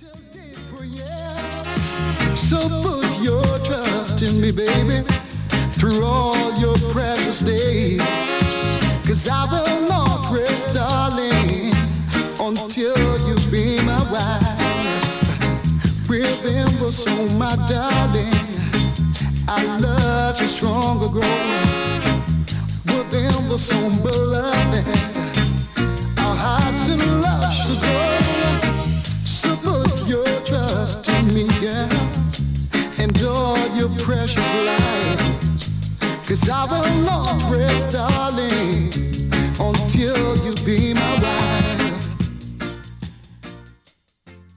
So put your trust in me, baby, through all your precious days. 'Cause I will not rest, darling, until you be my wife. Remember, so my darling, I love you stronger, growing. Remember, so beloved, our hearts in love should go. So put your trust in me, girl, and all your precious life. 'Cause I will not rest, darling, until you be my wife.